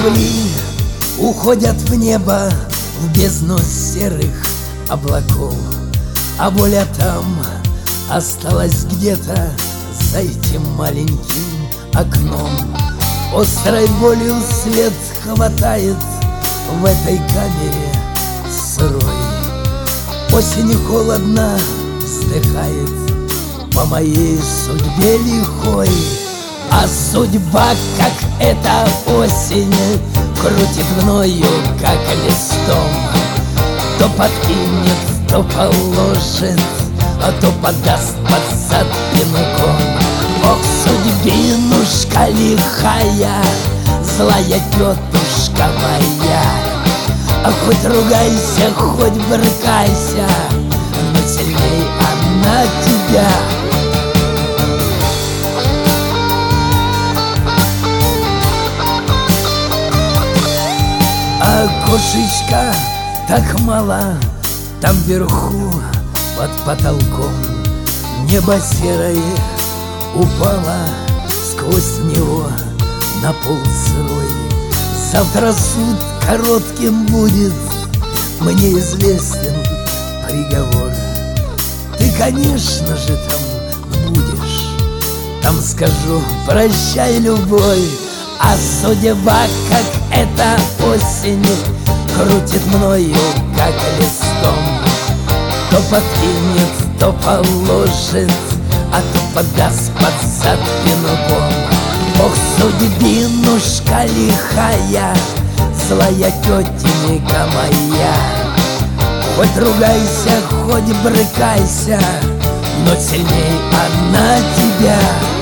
Корабли уходят в небо, в бездну серых облаков, а воля там осталась где-то за этим маленьким окном. Острой болью свет хватает в этой камере сырой. Осень холодно вздыхает по моей судьбе лихой. А судьба, как эта осень, крутит мною, как листом. То подкинет, то положит, а то подаст под зад пинком. Ох, судьбинушка лихая, злая тетушка моя, а хоть ругайся, хоть брыкайся, но сильней она тебя. Окошечко так мало, там вверху под потолком. Небо серое упало сквозь него на пол сырой. Завтра суд коротким будет, мне известен приговор. Ты, конечно же, там будешь, там скажу прощай, любовь. А судьба, как эта осень, крутит мною, как листом. То подкинет, то положит, а то подаст под зад пинком. Ох, судьбинушка лихая, злая тетенька моя, хоть ругайся, хоть брыкайся, но сильней она тебя.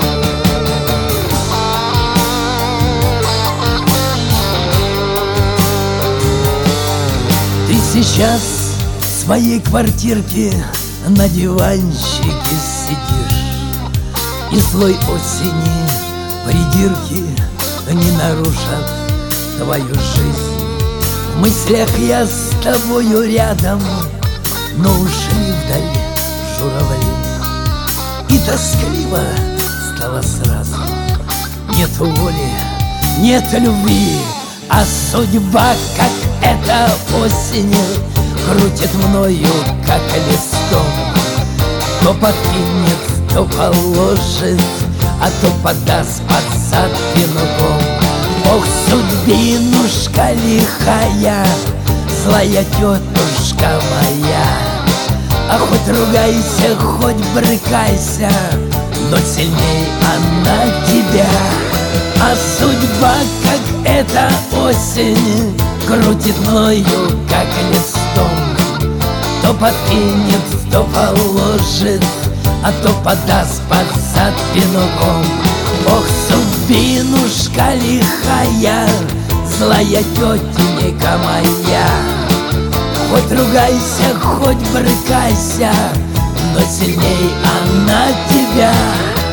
Ты сейчас в своей квартирке на диванчике сидишь, и слой осени придирки не нарушат твою жизнь. В мыслях я с тобою рядом, но ушли вдали журавли, и тоскливо стало сразу. Нет воли, нет любви, а судьба, как эта осень, крутит мною, как листом. То подкинет, то положит, а то подаст под зад пинком. Ох, судьбинушка лихая, злая тетушка моя, а хоть ругайся, хоть брыкайся, но сильней она тебя. А судьба, как эта осень, крутит мною, как листом. То подкинет, то положит, а то подаст под зад пинком. Ох, судьбинушка лихая, злая тетенька моя, хоть ругайся, хоть брыкайся, но сильней она тебя.